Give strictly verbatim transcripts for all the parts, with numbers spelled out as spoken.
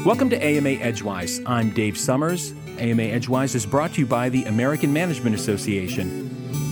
Welcome to A M A Edgewise. I'm Dave Summers. A M A Edgewise is brought to you by the American Management Association.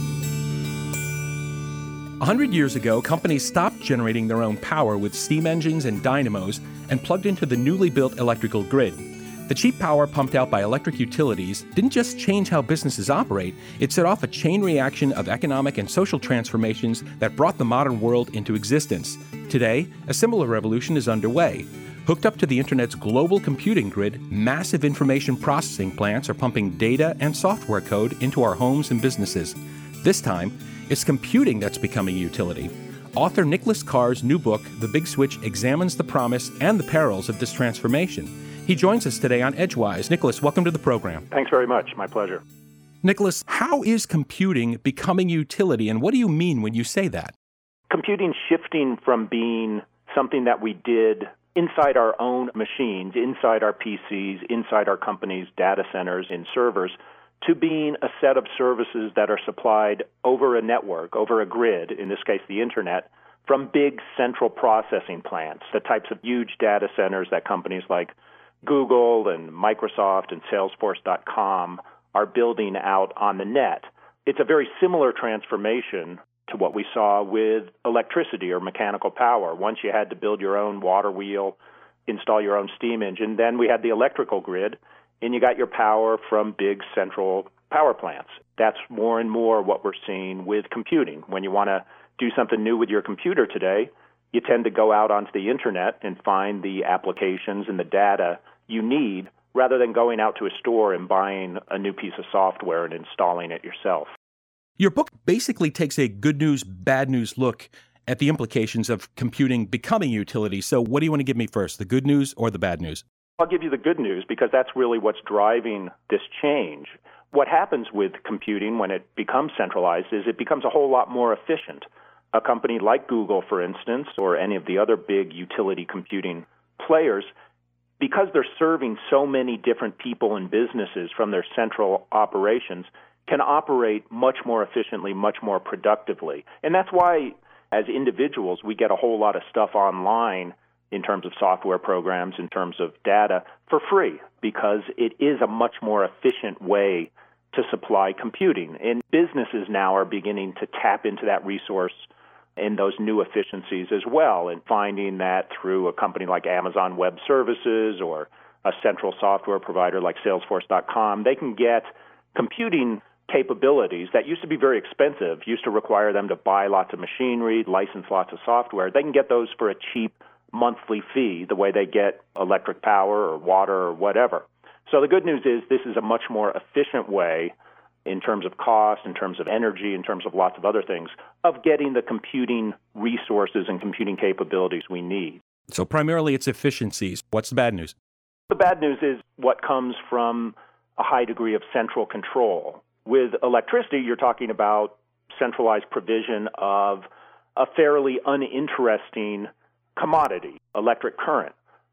A hundred years ago, companies stopped generating their own power with steam engines and dynamos and plugged into the newly built electrical grid. The cheap power pumped out by electric utilities didn't just change how businesses operate, it set off a chain reaction of economic and social transformations that brought the modern world into existence. Today, a similar revolution is underway. Hooked up to the internet's global computing grid, massive information processing plants are pumping data and software code into our homes and businesses. This time, it's computing that's becoming a utility. Author Nicholas Carr's new book, The Big Switch, examines the promise and the perils of this transformation. He joins us today on Edgewise. Nicholas, welcome to the program. Thanks very much. My pleasure. Nicholas, how is computing becoming utility, and what do you mean when you say that? Computing shifting from being something that we did inside our own machines, inside our P Cs, inside our company's data centers and servers, to being a set of services that are supplied over a network, over a grid, in this case the internet, from big central processing plants, the types of huge data centers that companies like Google and Microsoft and Salesforce dot com are building out on the net. It's a very similar transformation to what we saw with electricity or mechanical power. Once you had to build your own water wheel, install your own steam engine, then we had the electrical grid, and you got your power from big central power plants. That's more and more what we're seeing with computing. When you want to do something new with your computer today, you tend to go out onto the internet and find the applications and the data you need rather than going out to a store and buying a new piece of software and installing it yourself. Your book basically takes a good news, bad news look at the implications of computing becoming utility. So what do you want to give me first, the good news or the bad news? I'll give you the good news because that's really what's driving this change. What happens with computing when it becomes centralized is it becomes a whole lot more efficient. A company like Google, for instance, or any of the other big utility computing players, because they're serving so many different people and businesses from their central operations, can operate much more efficiently, much more productively. And that's why, as individuals, we get a whole lot of stuff online in terms of software programs, in terms of data, for free, because it is a much more efficient way to supply computing. And businesses now are beginning to tap into that resource and those new efficiencies as well, and finding that through a company like Amazon Web Services or a central software provider like Salesforce dot com, they can get computing capabilities that used to be very expensive, used to require them to buy lots of machinery, license lots of software. They can get those for a cheap monthly fee, the way they get electric power or water or whatever. So the good news is this is a much more efficient way in terms of cost, in terms of energy, in terms of lots of other things, of getting the computing resources and computing capabilities we need. So primarily it's efficiencies. What's the bad news? The bad news is what comes from a high degree of central control. With electricity, you're talking about centralized provision of a fairly uninteresting commodity, electric current.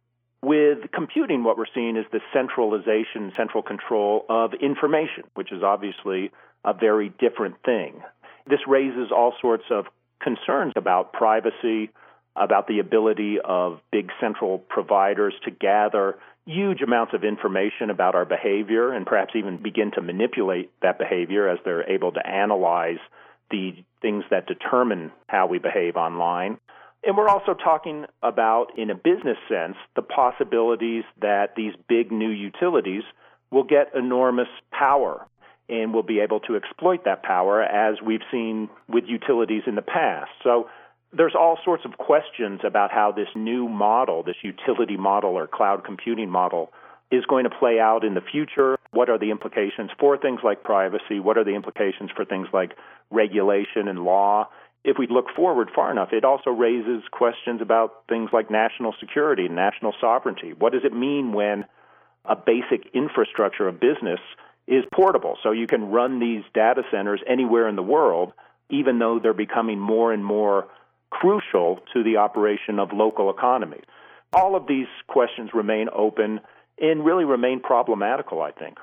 With computing, what we're seeing is the centralization, central control of information, which is obviously a very different thing. This raises all sorts of concerns about privacy, about the ability of big central providers to gather huge amounts of information about our behavior and perhaps even begin to manipulate that behavior as they're able to analyze the things that determine how we behave online. And we're also talking about, in a business sense, the possibilities that these big new utilities will get enormous power and will be able to exploit that power, as we've seen with utilities in the past. So there's all sorts of questions about how this new model, this utility model or cloud computing model, is going to play out in the future. What are the implications for things like privacy? What are the implications for things like regulation and law? If we look forward far enough, it also raises questions about things like national security and national sovereignty. What does it mean when a basic infrastructure of business is portable? So you can run these data centers anywhere in the world, even though they're becoming more and more crucial to the operation of local economies. All of these questions remain open and really remain problematical, I think.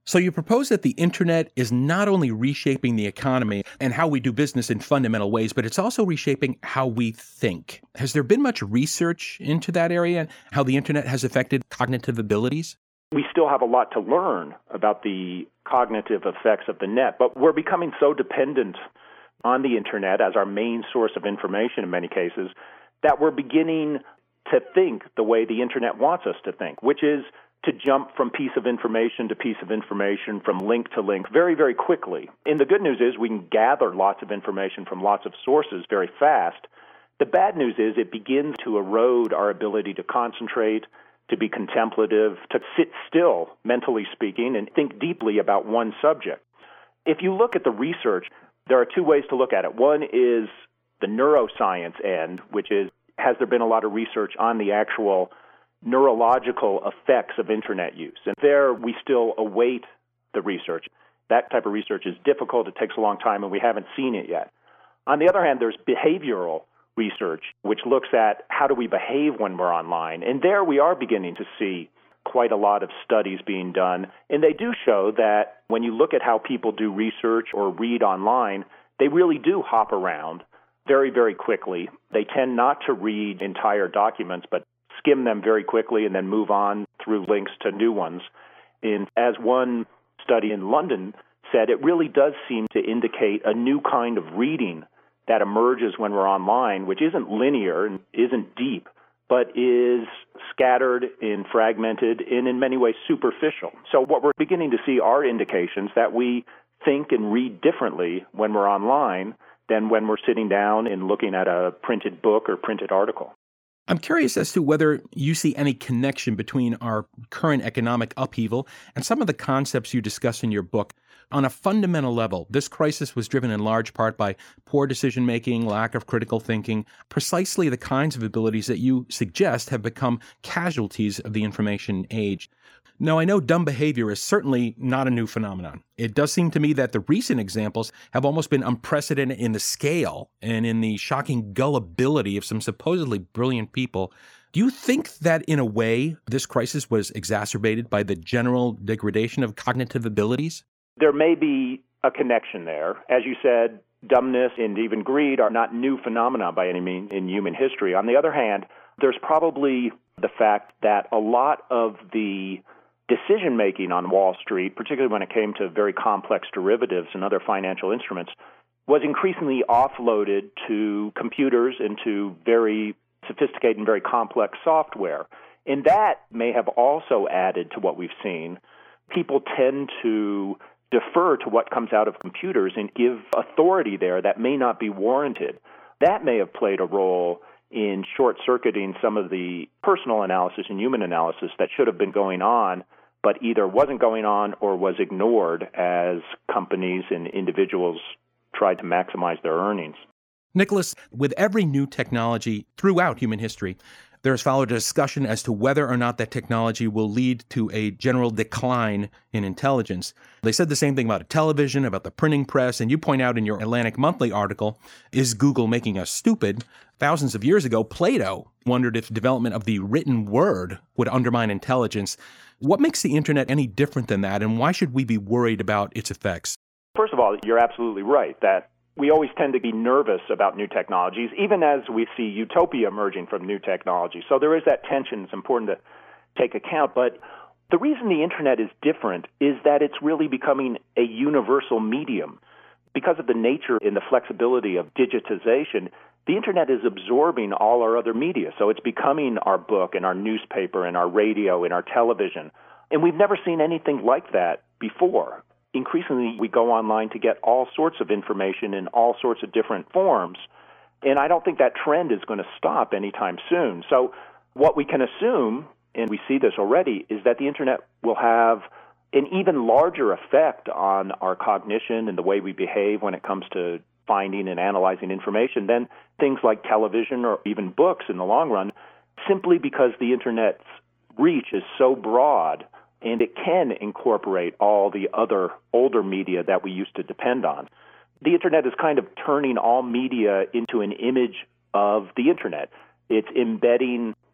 So you propose that the internet is not only reshaping the economy and how we do business in fundamental ways, but it's also reshaping how we think. Has there been much research into that area and how the internet has affected cognitive abilities? We still have a lot to learn about the cognitive effects of the net, but we're becoming so dependent on the internet as our main source of information in many cases that we're beginning to think the way the internet wants us to think, which is to jump from piece of information to piece of information, from link to link very, very quickly. And the good news is we can gather lots of information from lots of sources very fast. The bad news is it begins to erode our ability to concentrate, to be contemplative, to sit still, mentally speaking, and think deeply about one subject. If you look at the research, there are two ways to look at it. One is the neuroscience end, which is, has there been a lot of research on the actual neurological effects of internet use? And there we still await the research. That type of research is difficult, it takes a long time, and we haven't seen it yet. On the other hand, there's behavioral research, which looks at how do we behave when we're online. And there we are beginning to see quite a lot of studies being done. And they do show that when you look at how people do research or read online, they really do hop around very, very quickly. They tend not to read entire documents, but skim them very quickly and then move on through links to new ones. And as one study in London said, it really does seem to indicate a new kind of reading that emerges when we're online, which isn't linear and isn't deep, but is scattered and fragmented and in many ways superficial. So what we're beginning to see are indications that we think and read differently when we're online than when we're sitting down and looking at a printed book or printed article. I'm curious as to whether you see any connection between our current economic upheaval and some of the concepts you discuss in your book. On a fundamental level, this crisis was driven in large part by poor decision-making, lack of critical thinking, precisely the kinds of abilities that you suggest have become casualties of the information age. Now, I know dumb behavior is certainly not a new phenomenon. It does seem to me that the recent examples have almost been unprecedented in the scale and in the shocking gullibility of some supposedly brilliant people. Do you think that, in a way, this crisis was exacerbated by the general degradation of cognitive abilities? There may be a connection there. As you said, dumbness and even greed are not new phenomena by any means in human history. On the other hand, there's probably the fact that a lot of the decision-making on Wall Street, particularly when it came to very complex derivatives and other financial instruments, was increasingly offloaded to computers and to very sophisticated and very complex software. And that may have also added to what we've seen. People tend to defer to what comes out of computers and give authority there that may not be warranted. That may have played a role in short-circuiting some of the personal analysis and human analysis that should have been going on, but either wasn't going on or was ignored as companies and individuals tried to maximize their earnings. Nicholas, with every new technology throughout human history, there has followed a discussion as to whether or not that technology will lead to a general decline in intelligence. They said the same thing about television, about the printing press, and you point out in your Atlantic Monthly article, Is Google Making Us Stupid? Thousands of years ago, Plato wondered if development of the written word would undermine intelligence. What makes the internet any different than that, and why should we be worried about its effects? First of all, you're absolutely right that we always tend to be nervous about new technologies, even as we see utopia emerging from new technology. So there is that tension. It's important to take account. But the reason the internet is different is that it's really becoming a universal medium. Because of the nature and the flexibility of digitization, the internet is absorbing all our other media. So it's becoming our book and our newspaper and our radio and our television. And we've never seen anything like that before. Increasingly, we go online to get all sorts of information in all sorts of different forms. And I don't think that trend is going to stop anytime soon. So what we can assume, and we see this already, is that the internet will have an even larger effect on our cognition and the way we behave when it comes to finding and analyzing information than things like television or even books in the long run, simply because the internet's reach is so broad and it can incorporate all the other older media that we used to depend on. The internet is kind of turning all media into an image of the internet. It's embedding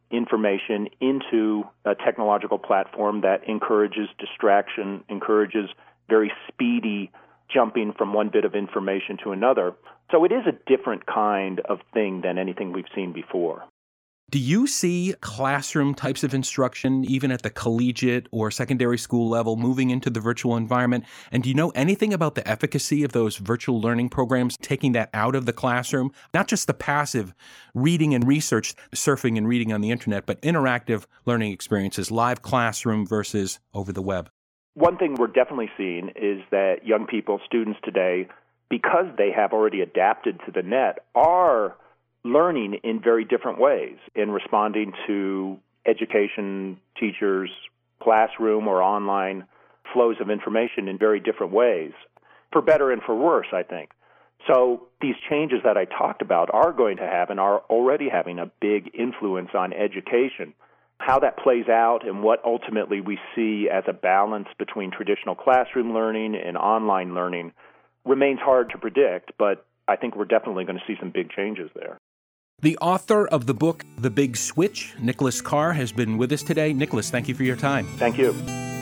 information into a technological platform that encourages distraction, encourages very speedy jumping from one bit of information to another. So it is a different kind of thing than anything we've seen before. Do you see classroom types of instruction, even at the collegiate or secondary school level, moving into the virtual environment? And do you know anything about the efficacy of those virtual learning programs, taking that out of the classroom? Not just the passive reading and research, surfing and reading on the internet, but interactive learning experiences, live classroom versus over the web. One thing we're definitely seeing is that young people, students today, because they have already adapted to the net, are learning in very different ways in responding to education, teachers, classroom, or online flows of information in very different ways, for better and for worse, I think. So these changes that I talked about are going to have and are already having a big influence on education. How that plays out and what ultimately we see as a balance between traditional classroom learning and online learning remains hard to predict, but I think we're definitely going to see some big changes there. The author of the book, The Big Switch, Nicholas Carr, has been with us today. Nicholas, thank you for your time. Thank you.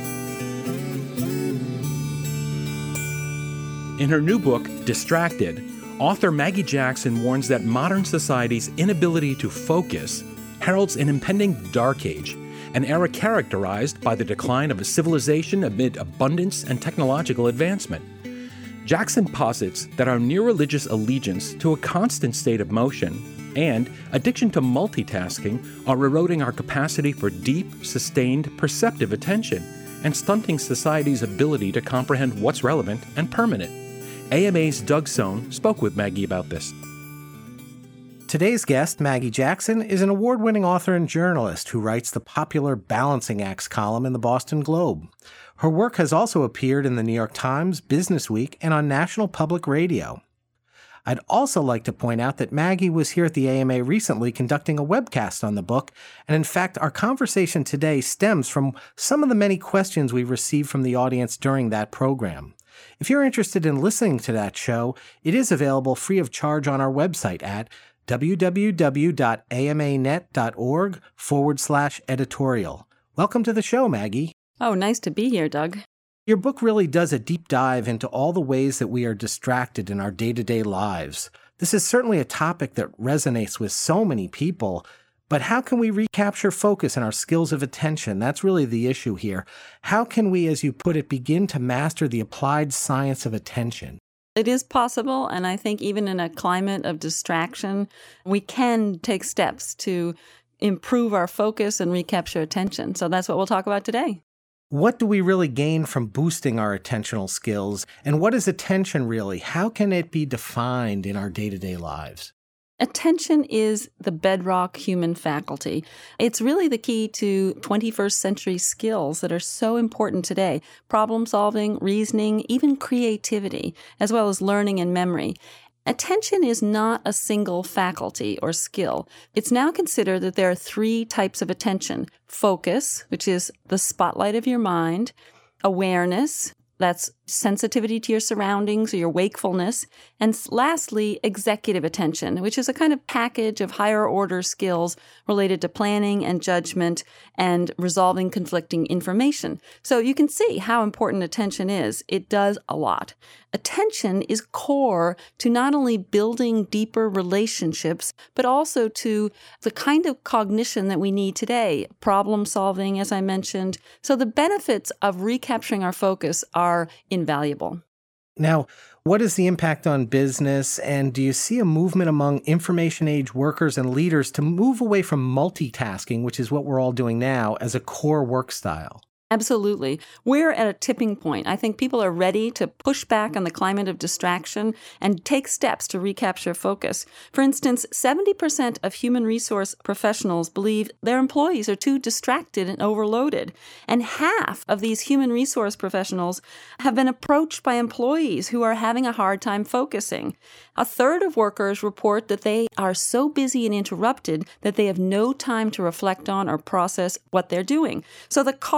In her new book, Distracted, author Maggie Jackson warns that modern society's inability to focus heralds an impending dark age, an era characterized by the decline of a civilization amid abundance and technological advancement. Jackson posits that our near-religious allegiance to a constant state of motion and addiction to multitasking are eroding our capacity for deep, sustained, perceptive attention and stunting society's ability to comprehend what's relevant and permanent. A M A's Doug Sohn spoke with Maggie about this. Today's guest, Maggie Jackson, is an award-winning author and journalist who writes the popular Balancing Acts column in the Boston Globe. Her work has also appeared in the New York Times, Business Week, and on National Public Radio. I'd also like to point out that Maggie was here at the A M A recently conducting a webcast on the book, and in fact, our conversation today stems from some of the many questions we received from the audience during that program. If you're interested in listening to that show, it is available free of charge on our website at www.amanet.org forward slash editorial. Welcome to the show, Maggie. Oh, nice to be here, Doug. Your book really does a deep dive into all the ways that we are distracted in our day-to-day lives. This is certainly a topic that resonates with so many people, but how can we recapture focus and our skills of attention? That's really the issue here. How can we, as you put it, begin to master the applied science of attention? It is possible, and I think even in a climate of distraction, we can take steps to improve our focus and recapture attention. So that's what we'll talk about today. What do we really gain from boosting our attentional skills? And what is attention really? How can it be defined in our day-to-day lives? Attention is the bedrock human faculty. It's really the key to twenty-first century skills that are so important today. Problem solving, reasoning, even creativity, as well as learning and memory. Attention is not a single faculty or skill. It's now considered that there are three types of attention. Focus, which is the spotlight of your mind. Awareness, that's sensitivity to your surroundings or your wakefulness. And lastly, executive attention, which is a kind of package of higher order skills related to planning and judgment and resolving conflicting information. So you can see how important attention is. It does a lot. Attention is core to not only building deeper relationships, but also to the kind of cognition that we need today, problem solving, as I mentioned. So the benefits of recapturing our focus are invaluable. Now, what is the impact on business, and do you see a movement among information age workers and leaders to move away from multitasking, which is what we're all doing now, as a core work style? Absolutely. We're at a tipping point. I think people are ready to push back on the climate of distraction and take steps to recapture focus. For instance, seventy percent of human resource professionals believe their employees are too distracted and overloaded. And half of these human resource professionals have been approached by employees who are having a hard time focusing. A third of workers report that they are so busy and interrupted that they have no time to reflect on or process what they're doing. So the costs are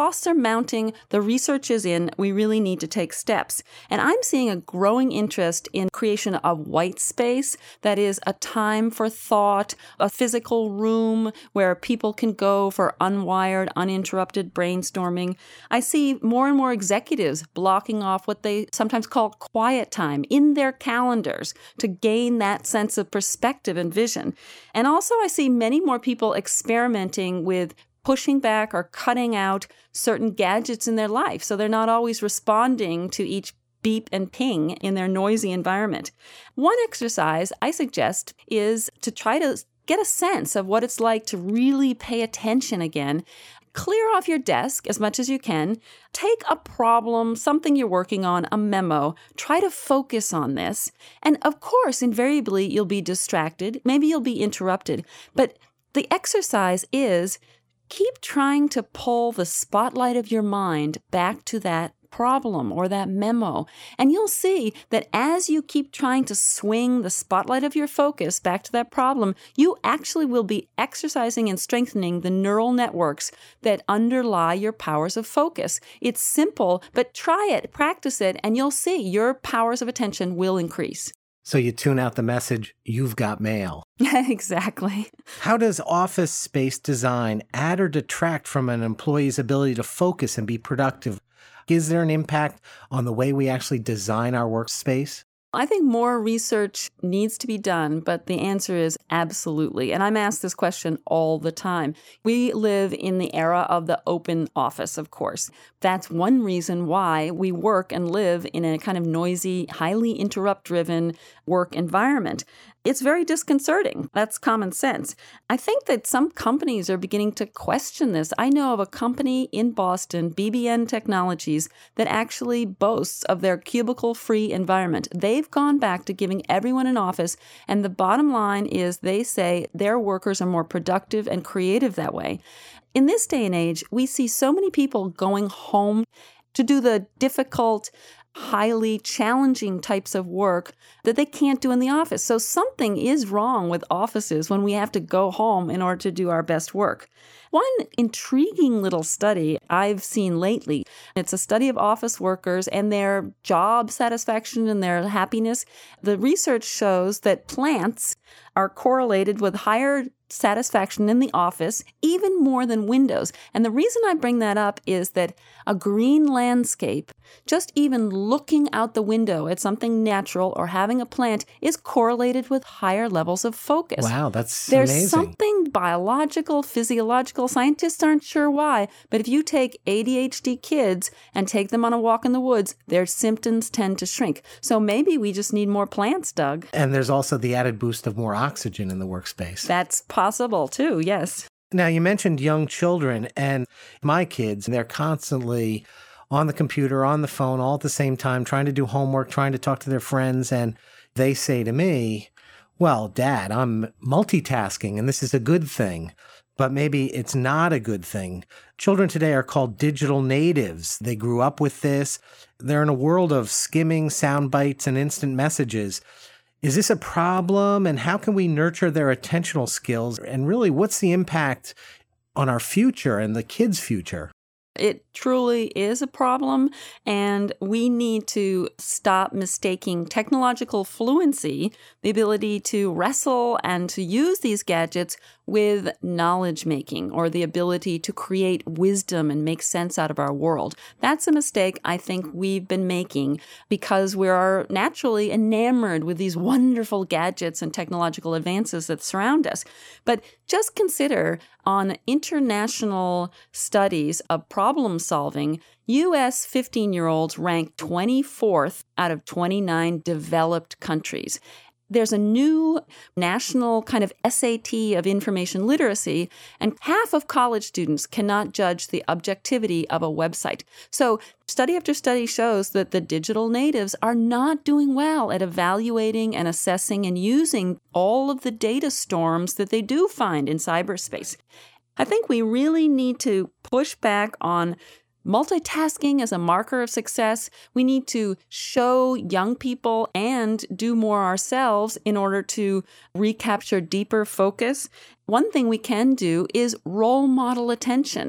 mounting, the research is in, we really need to take steps. And I'm seeing a growing interest in creation of white space, that is a time for thought, a physical room where people can go for unwired, uninterrupted brainstorming. I see more and more executives blocking off what they sometimes call quiet time in their calendars to gain that sense of perspective and vision. And also I see many more people experimenting with pushing back or cutting out certain gadgets in their life so they're not always responding to each beep and ping in their noisy environment. One exercise I suggest is to try to get a sense of what it's like to really pay attention again. Clear off your desk as much as you can. Take a problem, something you're working on, a memo. Try to focus on this. And of course, invariably, you'll be distracted. Maybe you'll be interrupted. But the exercise is keep trying to pull the spotlight of your mind back to that problem or that memo. And you'll see that as you keep trying to swing the spotlight of your focus back to that problem, you actually will be exercising and strengthening the neural networks that underlie your powers of focus. It's simple, but try it, practice it, and you'll see your powers of attention will increase. So you tune out the message, "You've got mail." Exactly. How does office space design add or detract from an employee's ability to focus and be productive? Is there an impact on the way we actually design our workspace? I think more research needs to be done, but the answer is absolutely. And I'm asked this question all the time. We live in the era of the open office, of course. That's one reason why we work and live in a kind of noisy, highly interrupt-driven work environment. It's very disconcerting. That's common sense. I think that some companies are beginning to question this. I know of a company in Boston, B B N Technologies, that actually boasts of their cubicle-free environment. They've gone back to giving everyone an office, and the bottom line is they say their workers are more productive and creative that way. In this day and age, we see so many people going home to do the difficult, highly challenging types of work that they can't do in the office. So something is wrong with offices when we have to go home in order to do our best work. One intriguing little study I've seen lately, it's a study of office workers and their job satisfaction and their happiness. The research shows that plants are correlated with higher satisfaction in the office, even more than windows. And the reason I bring that up is that a green landscape, just even looking out the window at something natural or having a plant, is correlated with higher levels of focus. Wow, that's There's amazing. something biological, physiological, scientists aren't sure why, but if you take A D H D kids and take them on a walk in the woods, their symptoms tend to shrink. So maybe we just need more plants, Doug. And there's also the added boost of more oxygen in the workspace. That's possible too, yes. Now, you mentioned young children, and my kids, they're constantly on the computer, on the phone, all at the same time, trying to do homework, trying to talk to their friends, and they say to me, "Well, Dad, I'm multitasking, and this is a good thing." But maybe it's not a good thing. Children today are called digital natives. They grew up with this. They're in a world of skimming sound bites and instant messages. Is this a problem, and how can we nurture their attentional skills? And really, what's the impact on our future and the kids' future? It truly is a problem, and we need to stop mistaking technological fluency, the ability to wrestle and to use these gadgets, with knowledge making or the ability to create wisdom and make sense out of our world. That's a mistake I think we've been making because we are naturally enamored with these wonderful gadgets and technological advances that surround us. But just consider on international studies of problem solving, U S fifteen-year-olds rank twenty-fourth out of twenty-nine developed countries. There's a new national kind of S A T of information literacy, and half of college students cannot judge the objectivity of a website. So study after study shows that the digital natives are not doing well at evaluating and assessing and using all of the data storms that they do find in cyberspace. I think we really need to push back on multitasking as a marker of success. We need to show young people and do more ourselves in order to recapture deeper focus. One thing we can do is role model attention.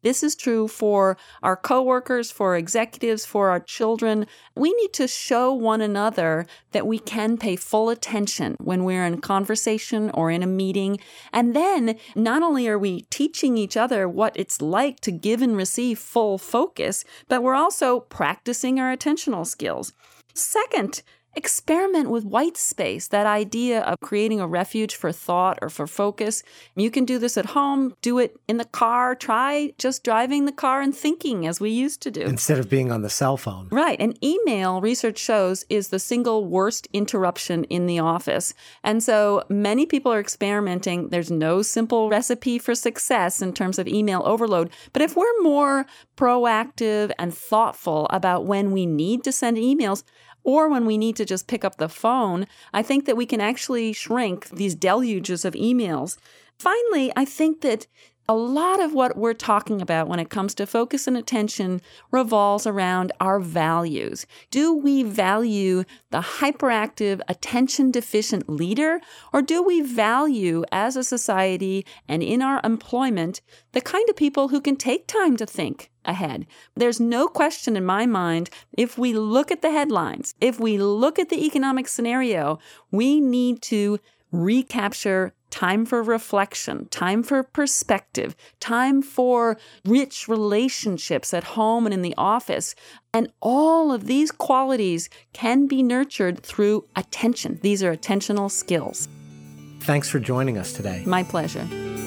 This is true for our coworkers, for our executives, for our children. We need to show one another that we can pay full attention when we're in conversation or in a meeting. And then not only are we teaching each other what it's like to give and receive full focus, but we're also practicing our attentional skills. Second, experiment with white space, that idea of creating a refuge for thought or for focus. You can do this at home, do it in the car, try just driving the car and thinking as we used to do. Instead of being on the cell phone. Right. And email, research shows, is the single worst interruption in the office. And so many people are experimenting. There's no simple recipe for success in terms of email overload. But if we're more proactive and thoughtful about when we need to send emails, or when we need to just pick up the phone, I think that we can actually shrink these deluges of emails. Finally, I think that a lot of what we're talking about when it comes to focus and attention revolves around our values. Do we value the hyperactive, attention-deficient leader, or do we value, as a society and in our employment, the kind of people who can take time to think ahead? There's no question in my mind, if we look at the headlines, if we look at the economic scenario, we need to recapture time for reflection, time for perspective, time for rich relationships at home and in the office. And all of these qualities can be nurtured through attention. These are attentional skills. Thanks for joining us today. My pleasure.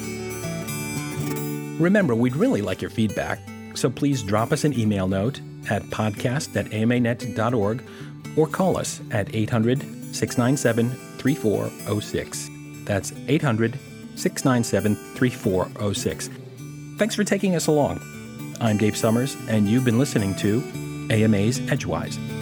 Remember, we'd really like your feedback, so please drop us an email note at podcast at a m a net dot org or call us at eight hundred, six nine seven, three four zero six. That's eight hundred, six nine seven, three four zero six. Thanks for taking us along. I'm Dave Summers, and you've been listening to A M A's Edgewise.